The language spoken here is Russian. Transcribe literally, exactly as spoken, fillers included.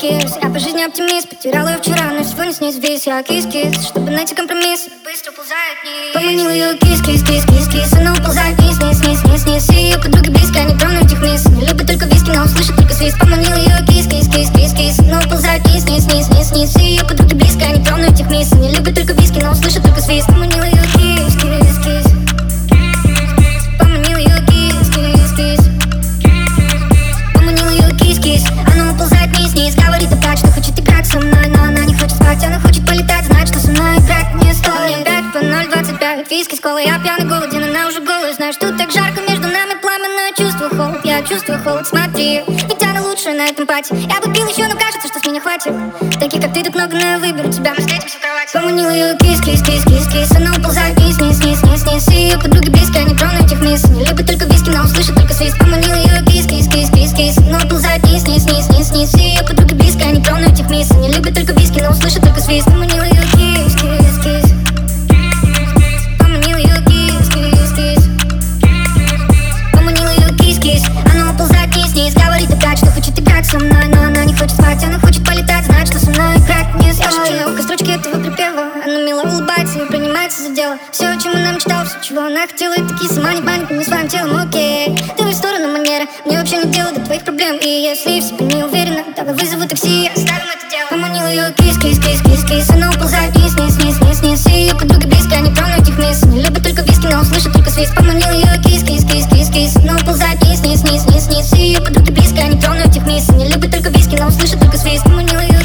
кис-кис. Я по жизни оптимист, потеряла ее вчера, но сегодня с ней связь. Я кис-кис, чтобы найти компромисс, быстро уползает вниз. Поманил ее кис-кис-кис-кис-кис. Она уползает вниз, вниз, вниз, вниз, вниз. И ее подруги близко, они трону этих мисс. Не любит только виски, но услышит только свист. Поманил ее кис-кис-кис-кис-кис. Она уползает вниз, вниз, вниз, вниз, вниз. И ее подруги близко, они трону этих мисс. Не любит только виски, но услышит только свист. Поманил ее кис-кис-кис. Поманил ее кис-кис-кис. Поманил ее кис-кис. Она уползает вниз, вниз. Говорит опять, что хочет играть со мной, но она не хочет спать. Она хочет полетать, знает, что со мной играть не стоит. Пять по ноль двадцать пять, виски с колой. Я пьяный, голоден, она уже голая. Знаешь, что так жарко между нами пламя, но я чувствую холод. Я чувствую холод, смотри, ведь она лучшая на этом пати. Я бы пил еще, но кажется, что с меня хватит. Таких, как ты, так много, но я выберу тебя. Мы встретимся в кровати. Поманил ее кис-кис-кис-кис-кис. Она уползает вниз, вниз, вниз, вниз, вниз. И ее подруги близко, они трону этих мисс. Не любит только виски, но услышит только свист. Поманил ее кис-кис-кис-кис-кис. Она уползает вниз, вниз, вниз, вниз, вниз. И ее подруги близко, они трону этих мисс. Не любит только виски, но услышит только свист. Поманил ее кис-кис-кис. Поманил ее кис-кис-кис. Поманил ее кис-кис. Она уползает вниз, вниз. Говорит опять, что хочет играть со мной, но она не хочет спать. Она хочет полетать, знает, что со мной играть не стоит. Я шепчу на строчки этого припева. Она мило улыбается и принимается за дело. Все, о чем она мечтала, все, чего она хотела, и такие сама не паника, не своим телом, окей. Ты в сторону манеры, мне вообще не дело до твоих проблем. И если в себе не уверена, давай вызову такси и оставим это дело. Поманил ее кис-кис-кис-кис-кис. Она уползает вниз, вниз, вниз, вниз, вниз. И ее подруги близко, они трону этих мисс. Не любит только виски, но услышит только свист. Поманил ее кис-кис-кис-кис-кис. Она уползает вниз, вниз, вниз, вниз, вниз. И ее подруги близко, они трону этих мисс. Не любит только виски, но услышит только свист. Поманил ее